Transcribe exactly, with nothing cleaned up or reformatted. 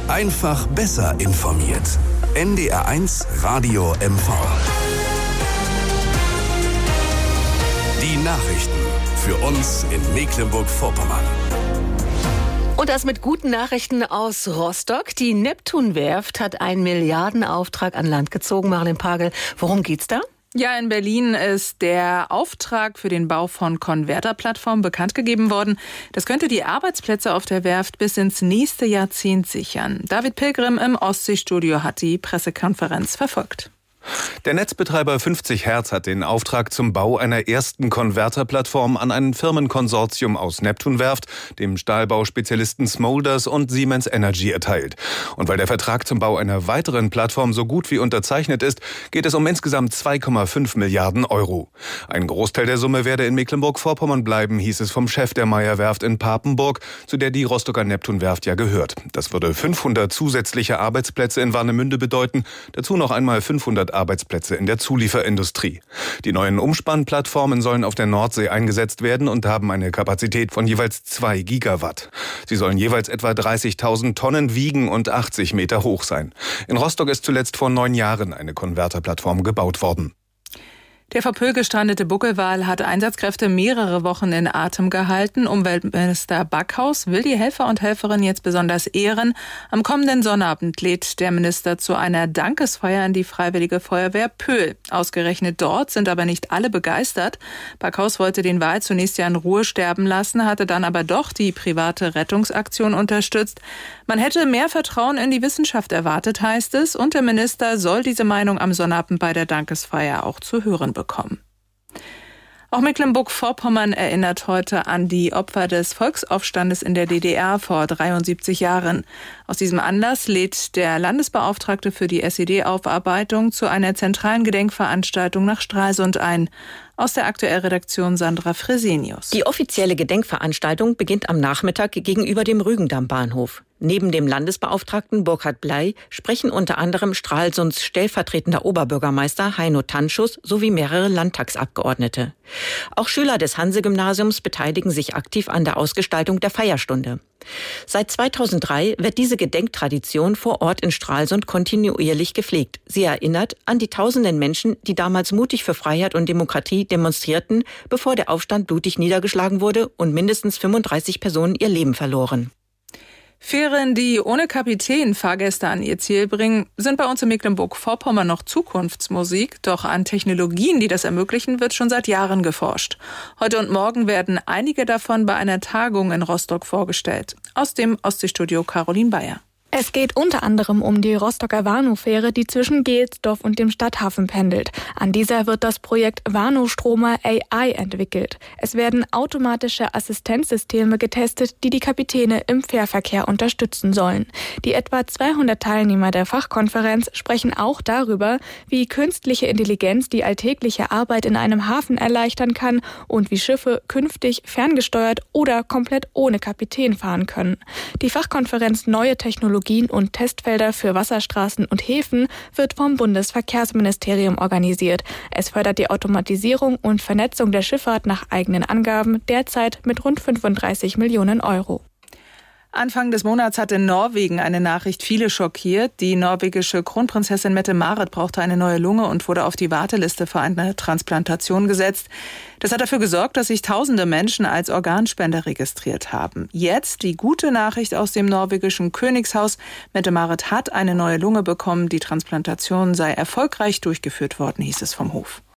Einfach besser informiert. N D R eins Radio M V. Die Nachrichten für uns in Mecklenburg-Vorpommern. Und das mit guten Nachrichten aus Rostock. Die Neptunwerft hat einen Milliardenauftrag an Land gezogen. Marlene Pagel, worum geht's da? Ja, in Berlin ist der Auftrag für den Bau von Konverterplattformen bekannt gegeben worden. Das könnte die Arbeitsplätze auf der Werft bis ins nächste Jahrzehnt sichern. David Pilgrim im Ostseestudio hat die Pressekonferenz verfolgt. Der Netzbetreiber fünfzig Hertz hat den Auftrag zum Bau einer ersten Konverterplattform an ein Firmenkonsortium aus Neptunwerft, dem Stahlbauspezialisten Smulders und Siemens Energy erteilt. Und weil der Vertrag zum Bau einer weiteren Plattform so gut wie unterzeichnet ist, geht es um insgesamt zwei Komma fünf Milliarden Euro. Ein Großteil der Summe werde in Mecklenburg-Vorpommern bleiben, hieß es vom Chef der Meyer-Werft in Papenburg, zu der die Rostocker Neptunwerft ja gehört. Das würde fünfhundert zusätzliche Arbeitsplätze in Warnemünde bedeuten, dazu noch einmal fünfhundert Arbeitsplätze in der Zulieferindustrie. Die neuen Umspannplattformen sollen auf der Nordsee eingesetzt werden und haben eine Kapazität von jeweils zwei Gigawatt. Sie sollen jeweils etwa dreißigtausend Tonnen wiegen und achtzig Meter hoch sein. In Rostock ist zuletzt vor neun Jahren eine Konverterplattform gebaut worden. Der vor Pöhl gestrandete Buckelwal hat Einsatzkräfte mehrere Wochen in Atem gehalten. Umweltminister Backhaus will die Helfer und Helferinnen jetzt besonders ehren. Am kommenden Sonnabend lädt der Minister zu einer Dankesfeier an die Freiwillige Feuerwehr Pöhl. Ausgerechnet dort sind aber nicht alle begeistert. Backhaus wollte den Wal zunächst ja in Ruhe sterben lassen, hatte dann aber doch die private Rettungsaktion unterstützt. Man hätte mehr Vertrauen in die Wissenschaft erwartet, heißt es. Und der Minister soll diese Meinung am Sonnabend bei der Dankesfeier auch zu hören bekommen. Auch Mecklenburg-Vorpommern erinnert heute an die Opfer des Volksaufstandes in der D D R vor dreiundsiebzig Jahren. Aus diesem Anlass lädt der Landesbeauftragte für die S E D-Aufarbeitung zu einer zentralen Gedenkveranstaltung nach Stralsund ein. Aus der Aktuellredaktion Sandra Fresenius. Die offizielle Gedenkveranstaltung beginnt am Nachmittag gegenüber dem Rügendamm-Bahnhof. Neben dem Landesbeauftragten Burkhard Bley sprechen unter anderem Stralsunds stellvertretender Oberbürgermeister Heino Tanschus sowie mehrere Landtagsabgeordnete. Auch Schüler des Hanse-Gymnasiums beteiligen sich aktiv an der Ausgestaltung der Feierstunde. Seit zweitausenddrei wird diese Gedenktradition vor Ort in Stralsund kontinuierlich gepflegt. Sie erinnert an die tausenden Menschen, die damals mutig für Freiheit und Demokratie demonstrierten, bevor der Aufstand blutig niedergeschlagen wurde und mindestens fünfunddreißig Personen ihr Leben verloren. Fähren, die ohne Kapitän Fahrgäste an ihr Ziel bringen, sind bei uns in Mecklenburg-Vorpommern noch Zukunftsmusik. Doch an Technologien, die das ermöglichen, wird schon seit Jahren geforscht. Heute und morgen werden einige davon bei einer Tagung in Rostock vorgestellt. Aus dem Ostseestudio Caroline Bayer. Es geht unter anderem um die Rostocker Warnow-Fähre, die zwischen Gelsdorf und dem Stadthafen pendelt. An dieser wird das Projekt Warnow-Stromer A I entwickelt. Es werden automatische Assistenzsysteme getestet, die die Kapitäne im Fährverkehr unterstützen sollen. Die etwa zweihundert Teilnehmer der Fachkonferenz sprechen auch darüber, wie künstliche Intelligenz die alltägliche Arbeit in einem Hafen erleichtern kann und wie Schiffe künftig ferngesteuert oder komplett ohne Kapitän fahren können. Die Fachkonferenz Neue Technologien und Testfelder für Wasserstraßen und Häfen wird vom Bundesverkehrsministerium organisiert. Es fördert die Automatisierung und Vernetzung der Schifffahrt nach eigenen Angaben derzeit mit rund fünfunddreißig Millionen Euro. Anfang des Monats hat in Norwegen eine Nachricht viele schockiert. Die norwegische Kronprinzessin Mette-Marit brauchte eine neue Lunge und wurde auf die Warteliste für eine Transplantation gesetzt. Das hat dafür gesorgt, dass sich tausende Menschen als Organspender registriert haben. Jetzt die gute Nachricht aus dem norwegischen Königshaus. Mette-Marit hat eine neue Lunge bekommen. Die Transplantation sei erfolgreich durchgeführt worden, hieß es vom Hof.